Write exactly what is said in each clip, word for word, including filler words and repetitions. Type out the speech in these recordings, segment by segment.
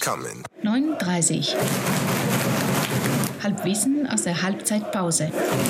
coming. neun Uhr dreißig. Halbwissen aus der Halbzeitpause.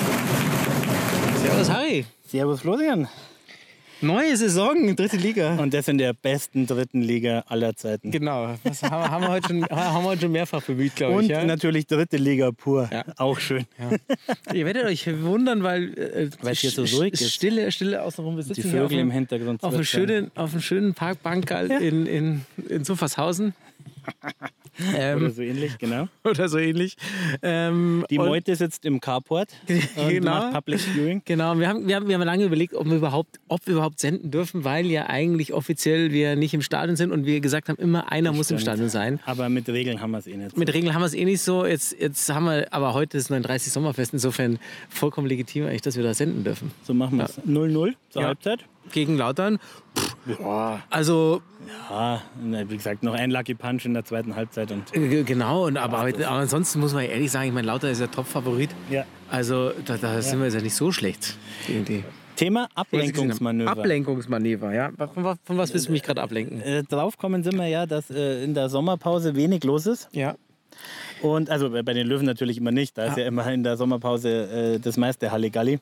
Servus Harry. Servus Florian. Neue Saison, dritte Liga. Und das in der besten dritten Liga aller Zeiten. Genau, das haben, haben, wir, heute schon, haben wir heute schon mehrfach bemüht, glaube ich. Und ja? natürlich dritte Liga pur, ja. Auch schön. Ja. Ihr werdet euch wundern, weil äh, es hier so ruhig ist. Stille, Stille außenrum. Wir sitzen die Vögel hier im Hintergrund. Auf einem schönen, auf einem schönen Parkbankerl ja. in, in, in Suffershausen. Ähm, oder so ähnlich, genau. Oder so ähnlich. Ähm, die Meute sitzt im Carport und genau, macht Public Viewing. Genau, wir haben, wir, haben, wir haben lange überlegt, ob wir, überhaupt, ob wir überhaupt senden dürfen, weil ja eigentlich offiziell wir nicht im Stadion sind und wir gesagt haben, immer einer das muss stimmt. im Stadion sein. Aber mit Regeln haben wir es eh nicht so. Mit Regeln haben wir es eh nicht so. Jetzt, jetzt haben wir, aber heute ist neununddreißig Sommerfest, insofern vollkommen legitim eigentlich, dass wir da senden dürfen. So machen wir es. Ja. null null zur ja. Halbzeit. Gegen Lautern. Boah. Also. Ja, wie gesagt, noch ein Lucky Punch in der zweiten Halbzeit. Und genau, und aber, aber ansonsten muss man ehrlich sagen, ich meine, Lauter ist ja Top-Favorit. Ja. Also da, da ja. sind wir jetzt ja nicht so schlecht. Irgendwie. Thema Ablenkungsmanöver. Ablenkungsmanöver, ja. Von, von was willst du mich gerade ablenken? Äh, drauf kommen sind wir ja, dass äh, in der Sommerpause wenig los ist. Ja. Und also bei den Löwen natürlich immer nicht. Da ja. ist ja immer in der Sommerpause äh, das meiste Halligalli.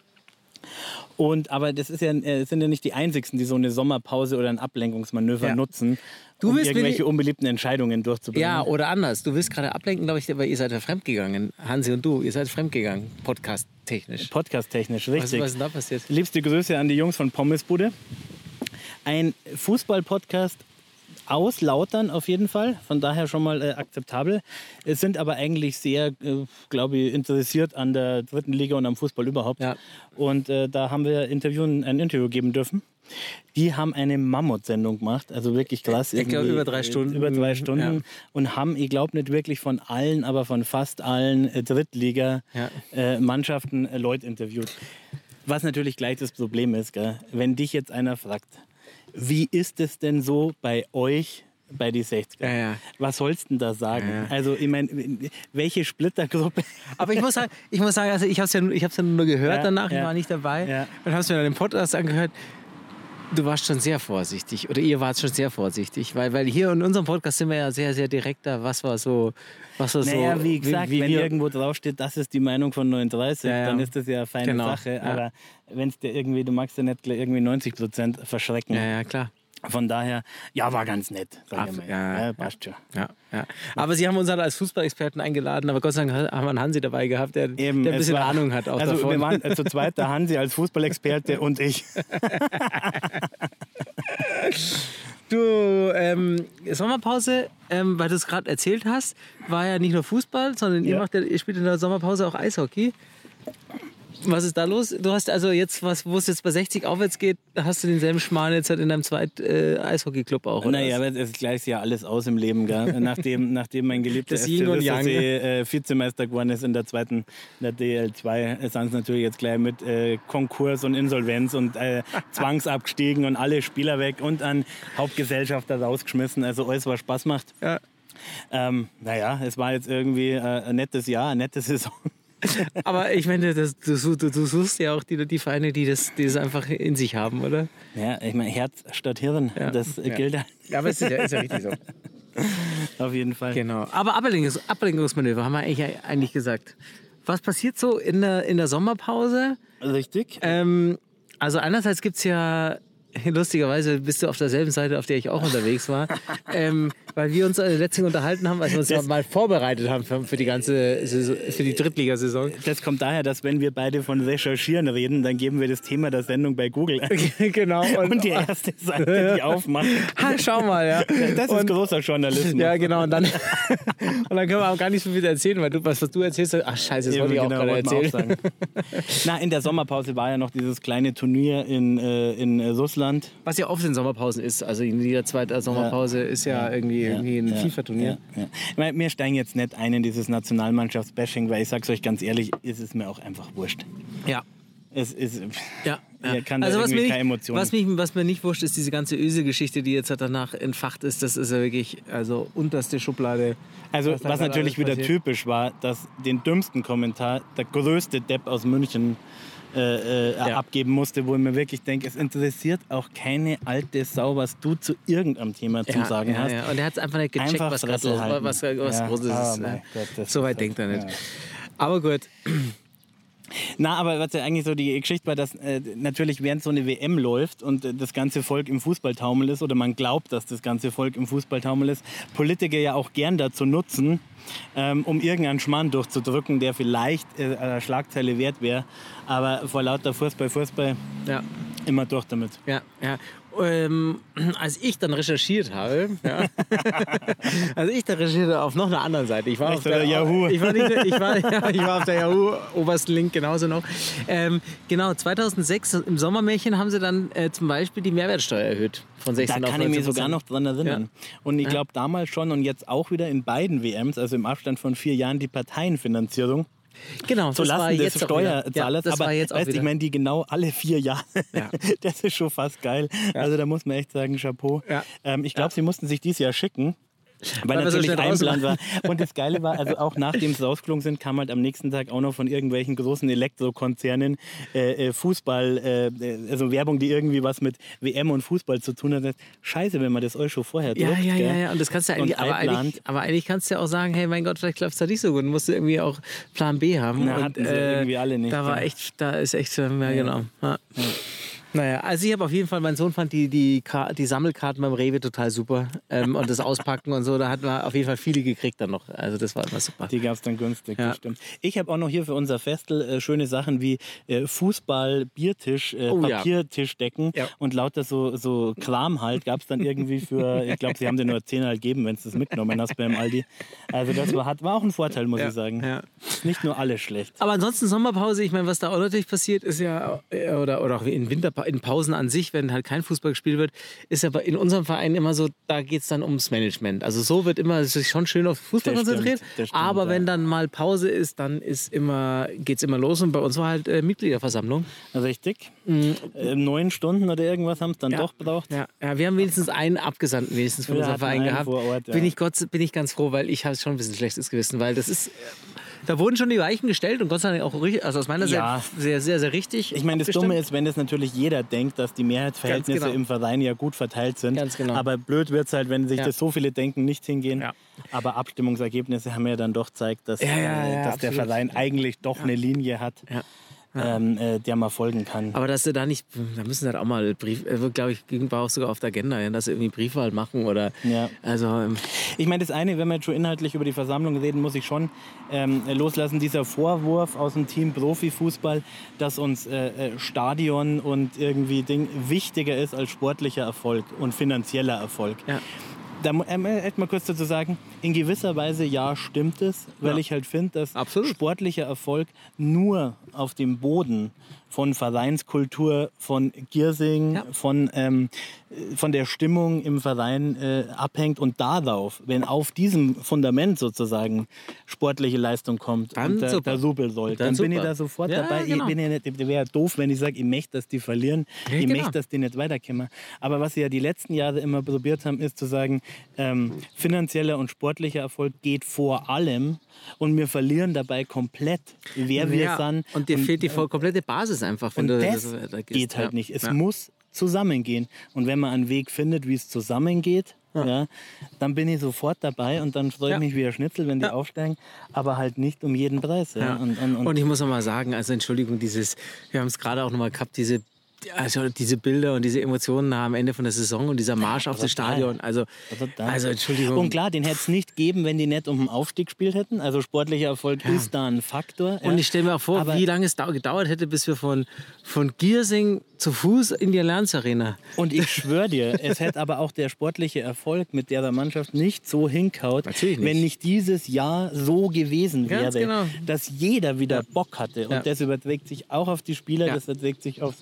Und, aber das ist ja, äh, sind ja nicht die einzigsten, die so eine Sommerpause oder ein Ablenkungsmanöver ja. nutzen, du um willst irgendwelche unbeliebten Entscheidungen durchzubringen. Ja, oder anders. Du willst gerade ablenken, glaube ich, weil ihr seid ja fremdgegangen. Hansi und du, ihr seid fremdgegangen, podcast-technisch. Podcast-technisch, richtig. Was, was ist denn da passiert? Liebste Grüße an die Jungs von Pommesbude. Ein Fußball-Podcast aus Lautern auf jeden Fall, von daher schon mal äh, akzeptabel. Es sind aber eigentlich sehr, äh, glaube ich, interessiert an der dritten Liga und am Fußball überhaupt. Ja. Und äh, da haben wir Interviewen, ein Interview geben dürfen. Die haben eine Mammutsendung gemacht, also wirklich krass. Ich glaube über drei Stunden. Über drei Stunden. Ja. Und haben, ich glaube nicht wirklich von allen, aber von fast allen äh, Drittliga-Mannschaften ja. äh, Leute interviewt. Was natürlich gleich das Problem ist, gell? Wenn dich jetzt einer fragt, wie ist es denn so bei euch, bei die sechziger? Ja, ja. Was sollst du denn da sagen? Ja, ja. Also, ich meine, welche Splittergruppe? Aber ich muss sagen, ich muss sagen, also ich habe es ja, ich hab's ja nur gehört ja, danach, ja. ich war nicht dabei. Ja. Und habe es mir dann im Podcast angehört. Du warst schon sehr vorsichtig, oder ihr wart schon sehr vorsichtig, weil, weil hier in unserem Podcast sind wir ja sehr, sehr direkter, was war so, was war naja, so, wie gesagt, wie, wie wenn irgendwo draufsteht, das ist die Meinung von neununddreißig, ja, ja. dann ist das ja eine feine genau. Sache, ja. aber wenn es dir irgendwie, du magst ja nicht irgendwie neunzig Prozent verschrecken. Ja, ja, klar. Von daher, ja, war ganz nett, sag ich mal. Ja, ja, passt schon. Ja, ja. Aber sie haben uns halt als Fußballexperten eingeladen, aber Gott sei Dank haben wir einen Hansi dabei gehabt, der, Eben, der ein bisschen war, Ahnung hat auch also davon. Wir waren äh, zu zweit, der Hansi als Fußballexperte und ich. Du, ähm, Sommerpause, ähm, weil du es gerade erzählt hast, war ja nicht nur Fußball, sondern ja. ihr, macht ja, ihr spielt in der Sommerpause auch Eishockey. Was ist da los? Du hast also jetzt, was, wo es jetzt bei sechzig aufwärts geht, hast du denselben Schmarrn jetzt halt in deinem zweiten äh, Eishockey-Club auch, oder? Naja, aber es gleicht ja alles aus im Leben, gell? Nachdem, nachdem mein geliebter F C Wittersee äh, Vizemeister geworden ist in der zweiten, in der D L zwei, sind es natürlich jetzt gleich mit äh, Konkurs und Insolvenz und äh, zwangsabgestiegen und alle Spieler weg und an Hauptgesellschafter rausgeschmissen. Also alles, was Spaß macht. Ja. Ähm, naja, es war jetzt irgendwie äh, ein nettes Jahr, eine nette Saison. Aber ich meine, das, du, du, du suchst ja auch die, die Vereine, die das, die das einfach in sich haben, oder? Ja, ich meine, Herz statt Hirn, ja. das ja. gilt ja. Ja, aber es ist ja, ist ja richtig so. Auf jeden Fall. Genau. Aber Ablenkungs, Ablenkungsmanöver haben wir eigentlich, eigentlich gesagt. Was passiert so in der, in der Sommerpause? Richtig. Ähm, also einerseits gibt es ja, lustigerweise bist du auf derselben Seite, auf der ich auch unterwegs war, ähm, weil wir uns letztens unterhalten haben, als wir uns das, mal vorbereitet haben für, für die ganze Saison, für die Drittligasaison. Das kommt daher, dass wenn wir beide von Recherchieren reden, dann geben wir das Thema der Sendung bei Google ein. Genau. Und, und die erste Seite, die aufmacht. Ha, schau mal, ja. Das ist und, großer Journalismus. Ja, genau. Und dann, und dann können wir auch gar nicht so viel erzählen, weil du, was, was du erzählst, ach scheiße, das wollte ich auch genau, gerade erzählen. Auch Na, in der Sommerpause war ja noch dieses kleine Turnier in, äh, in Russland. Was ja oft in Sommerpausen ist. Also in jeder zweiten Sommerpause ja. ist ja, ja irgendwie, ja. irgendwie ein ja. FIFA-Turnier. Ja. Ja. Ich meine, wir steigen jetzt nicht ein in dieses Nationalmannschafts-Bashing, weil ich sag's euch ganz ehrlich, ist es mir auch einfach wurscht. Ja. Es ist, Ja, ja. Er kann also da was irgendwie mir, keine nicht, Emotionen. was, mich, was mir nicht wurscht, ist diese ganze Öse-Geschichte, die jetzt halt danach entfacht ist. Das ist ja wirklich also unterste Schublade. Also was da was gerade natürlich alles wieder passiert. typisch war, dass den dümmsten Kommentar der größte Depp aus München äh, äh, Ja. abgeben musste, wo ich mir wirklich denke, es interessiert auch keine alte Sau, was du zu irgendeinem Thema zu Ja, sagen ja, hast. ja. Und er hat es einfach nicht gecheckt, Einfach was, grad so, Fresse halten. was, was Ja. Großes Ah, ist. mein Ne? Gott, das So ist weit halt- denkt er nicht. ja. Aber gut. Na, aber was ja eigentlich so die Geschichte war, dass äh, natürlich während so eine W M läuft und äh, das ganze Volk im Fußballtaumel ist oder man glaubt, dass das ganze Volk im Fußballtaumel ist, Politiker ja auch gern dazu nutzen, ähm, um irgendeinen Schmarrn durchzudrücken, der vielleicht äh, eine Schlagzeile wert wäre, aber vor lauter Fußball, Fußball Ja, immer durch damit. ja, ja. Ähm, als ich dann recherchiert habe, ja, also ich dann recherchierte auf noch einer anderen Seite. Ich war Echt, auf der oder Yahoo? Ich war, nicht, ich war, ja, ich war auf der Yahoo obersten Link genauso noch. Ähm, genau, zweitausendsechs im Sommermärchen haben sie dann äh, zum Beispiel die Mehrwertsteuer erhöht von Da sechzehn auf kann ich mich neunzehn sogar noch dran erinnern. Und ich glaube damals schon und jetzt auch wieder in beiden W Ms, also im Abstand von vier Jahren, die Parteienfinanzierung. Genau, Zu das war Lasten des jetzt auch wieder. Steuerzahlers. Ja, das aber war jetzt auch weißt, ich wieder. meine, die genau alle vier Jahre. Ja. Das ist schon fast geil. Also da muss man echt sagen, Chapeau. Ja. Ähm, ich glaube, sie mussten sich dieses Jahr schicken. Weil, Weil wir so natürlich schnell ein raus Plan war. waren. Und das Geile war, also auch nachdem sie rausgeflogen sind, kam halt am nächsten Tag auch noch von irgendwelchen großen Elektrokonzernen äh, äh, Fußball, äh, also Werbung, die irgendwie was mit W M und Fußball zu tun hat. Scheiße, wenn man das euch schon vorher Ja, druckt, ja, gell? ja, ja. Und das kannst du eigentlich, Und aber einplant. eigentlich, aber eigentlich kannst du ja auch sagen, hey, mein Gott, vielleicht läuft es da nicht so gut. Dann musst du irgendwie auch Plan B haben. Na, und, hatten sie irgendwie alle nicht, Da war ja. echt, da ist echt, ähm, ja, genau. Ja. Naja, also ich habe auf jeden Fall, mein Sohn fand die, die, Ka- die Sammelkarten beim Rewe total super. Ähm, und das Auspacken und so, da hat man auf jeden Fall viele gekriegt dann noch. Also das war immer super. Die gab es dann günstig, Ja. das stimmt. Ich habe auch noch hier für unser Festel äh, schöne Sachen wie äh, Fußball, Biertisch, äh, Oh ja. Papiertischdecken Ja. und lauter so, so Kram halt. Gab es dann irgendwie für, ich glaube, sie haben dir nur zehn halt gegeben, wenn du das mitgenommen hast beim Aldi. Also das war, hat, war auch ein Vorteil, muss Ja, ich sagen. ja. Ist nicht nur alles schlecht. Aber ansonsten Sommerpause, ich meine, was da auch natürlich passiert, ist ja, äh, oder, oder auch in, Winter, in Pausen an sich, wenn halt kein Fußball gespielt wird, ist aber in unserem Verein immer so, da geht es dann ums Management. Also so wird immer sich schon schön auf Fußball Das stimmt, konzentriert, das stimmt, aber ja. wenn dann mal Pause ist, dann ist immer, geht es immer los und bei uns war halt äh, Mitgliederversammlung. Richtig. Äh, neun Stunden oder irgendwas haben es dann Mhm. Ja. doch gebraucht. Ja, ja, wir haben wenigstens einen Abgesandten wenigstens von Wir unserem hatten Verein einen gehabt. vor Ort, ja. bin, ich Gott, bin ich ganz froh, weil ich habe schon ein bisschen schlechtes Gewissen, weil das ist, äh, da wurden schon die Weichen gestellt und Gott sei Dank auch richtig, also aus meiner Ja. Sicht sehr, sehr, sehr richtig. Ich meine, das abgestimmt. Dumme ist, wenn das natürlich jeder denkt, dass die Mehrheitsverhältnisse Ganz genau. im Verein ja gut verteilt sind. Ganz genau. Aber blöd wird es halt, wenn sich Ja. das so viele denken, nicht hingehen. Ja. Aber Abstimmungsergebnisse haben ja dann doch gezeigt, dass, Ja, ja, äh, ja, dass der absolut. Verein eigentlich doch eine Linie hat, Ja. ähm, äh, der man folgen kann. Aber dass sie da nicht, da müssen sie halt auch mal Brief, äh, glaube ich, war auch sogar auf der Agenda, ja, dass sie irgendwie Briefwahl machen oder, Ja. also, ähm, Ich meine, das eine, wenn wir jetzt schon inhaltlich über die Versammlung reden, muss ich schon ähm, loslassen. Dieser Vorwurf aus dem Team Profifußball, dass uns äh, äh, Stadion und irgendwie Ding wichtiger ist als sportlicher Erfolg und finanzieller Erfolg. ja. Da mu- ähm, äh, mal kurz dazu sagen, in gewisser Weise ja stimmt es, weil Ja. ich halt finde, dass Absolut. sportlicher Erfolg nur auf dem Boden von Vereinskultur, von Giersing, Ja. von, ähm, äh, von der Stimmung im Verein äh, abhängt und darauf, wenn auf diesem Fundament sozusagen sportliche Leistung kommt Dann und der, super. der Rubel soll, Dann dann, bin ich super. da sofort Ja, dabei. genau. Ich bin ja nicht, wäre doof, wenn ich sage, ich möchte, dass die verlieren, Ja, ich genau. möchte, dass die nicht weiterkommen. Aber was sie ja die letzten Jahre immer probiert haben, ist zu sagen, ähm, finanzieller und sportlicher Erfolg geht vor allem und wir verlieren dabei komplett, wer wir ja. sind. Und dir fehlt die voll komplette Basis einfach, wenn und du das so weitergehst. geht halt Ja. nicht. Es ja. muss zusammengehen. Und wenn man einen Weg findet, wie es zusammengeht, ja. dann bin ich sofort dabei und dann freue ich Ja. mich wie ein Schnitzel, wenn die Ja. aufsteigen, aber halt nicht um jeden Preis. Ja. Ja. Und, und, und Und ich muss noch mal sagen, also Entschuldigung, dieses, wir haben es gerade auch noch mal gehabt, diese, also diese Bilder und diese Emotionen am Ende von der Saison und dieser Marsch auf das total. Stadion. Also, Total. also Entschuldigung. Und klar, den hätte es nicht gegeben, wenn die nicht um den Aufstieg gespielt hätten. Also sportlicher Erfolg ist da ein Faktor. Und ja. ich stelle mir auch vor, Aber- wie lange es dau- gedauert hätte, bis wir von, von Giersing zu Fuß in die Allianz Arena. Und ich schwöre dir, es hätte aber auch der sportliche Erfolg mit der Mannschaft nicht so hinkaut, Natürlich nicht. wenn nicht dieses Jahr so gewesen wäre, Ganz genau. dass jeder wieder Bock hatte. Und Ja. das überträgt sich auch auf die Spieler, Ja. das überträgt sich aufs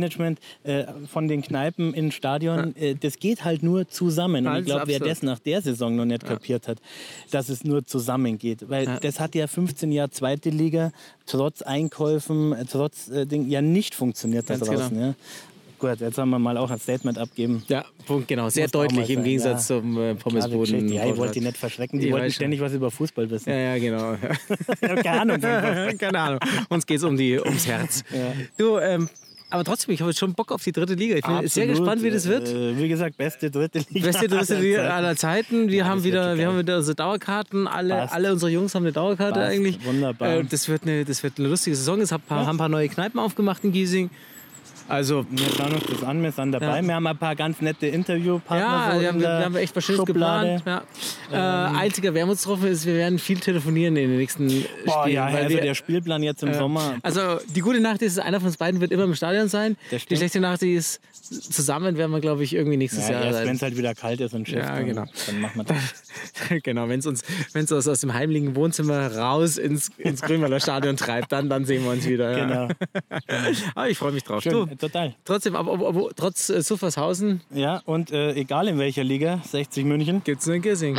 Management äh, von den Kneipen ins Stadion, äh, das geht halt nur zusammen. Und ich glaube, wer das nach der Saison noch nicht ja. kapiert hat, dass es nur zusammengeht. Weil ja. das hat ja fünfzehn Jahre zweite Liga, trotz Einkäufen, trotz äh, Ding, ja nicht funktioniert da draußen. Genau. Ja. Gut, jetzt haben wir mal auch ein Statement abgeben. Ja, Punkt, genau. Sehr Muss deutlich im Gegensatz ja. zum äh, Pommesboden. Ja, ich wollte die nicht verschrecken. Die ich wollten ständig was über Fußball wissen. Ja, ja, genau. ich habe keine Ahnung. keine Ahnung. Uns geht es um ums Herz. Ja. Du, ähm, aber trotzdem, ich habe jetzt schon Bock auf die dritte Liga. Ich bin Absolut. sehr gespannt, wie das wird. Äh, wie gesagt, beste dritte Liga. Beste dritte Liga aller Zeiten. Wir, ja, haben, wieder, wir haben wieder unsere Dauerkarten. Alle, alle unsere Jungs haben eine Dauerkarte Passt. eigentlich. Wunderbar. Äh, das, wird eine, das wird eine lustige Saison. Es haben ja. ein paar neue Kneipen aufgemacht in Giesing. Also, wir schauen uns das an, wir sind dabei. Ja. Wir haben ein paar ganz nette Interviewpartner. Ja, so wir, haben, wir haben echt was Schönes geplant. Ja. Ähm. Äh, einziger Wermutstropfen ist, wir werden viel telefonieren in den nächsten Boah, Spielen. Ja, weil also wir, der Spielplan jetzt im äh, Sommer. Also die gute Nachricht ist, einer von uns beiden wird immer im Stadion sein. Die schlechte Nachricht ist, zusammen werden wir, glaube ich, irgendwie nächstes ja, Jahr erst sein. Wenn es halt wieder kalt ist und schifft, ja, genau. dann machen wir das. Genau, wenn es uns, wenn's uns aus dem heimlichen Wohnzimmer raus ins, ins Grünwalder Stadion treibt, dann, dann sehen wir uns wieder. Ja. Genau. Aber ich freue mich drauf. Schön, du, total. Trotzdem, aber, aber, aber trotz äh, Suffershausen. Ja, und äh, egal in welcher Liga, sechzig München. Gibt's nur in Giesing.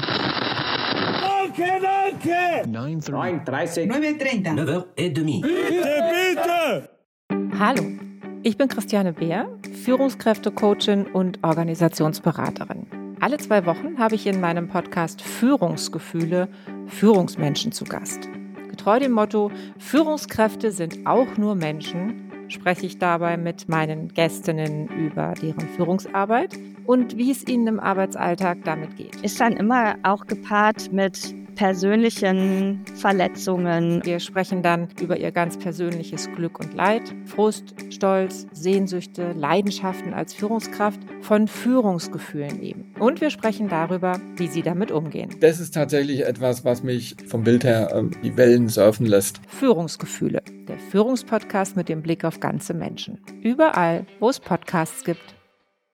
Danke, danke! neun Uhr dreißig. neun Uhr dreißig. neun Uhr trente. Bitte, bitte! Hallo, ich bin Christiane Beer, Führungskräfte-Coachin und Organisationsberaterin. Alle zwei Wochen habe ich in meinem Podcast Führungsgefühle Führungsmenschen zu Gast. Getreu dem Motto, Führungskräfte sind auch nur Menschen, spreche ich dabei mit meinen Gästinnen über deren Führungsarbeit und wie es ihnen im Arbeitsalltag damit geht. Ist dann immer auch gepaart mit persönlichen Verletzungen. Wir sprechen dann über ihr ganz persönliches Glück und Leid, Frust, Stolz, Sehnsüchte, Leidenschaften als Führungskraft, von Führungsgefühlen eben. Und wir sprechen darüber, wie sie damit umgehen. Das ist tatsächlich etwas, was mich vom Bild her äh, die Wellen surfen lässt. Führungsgefühle, der Führungspodcast mit dem Blick auf ganze Menschen. Überall, wo es Podcasts gibt.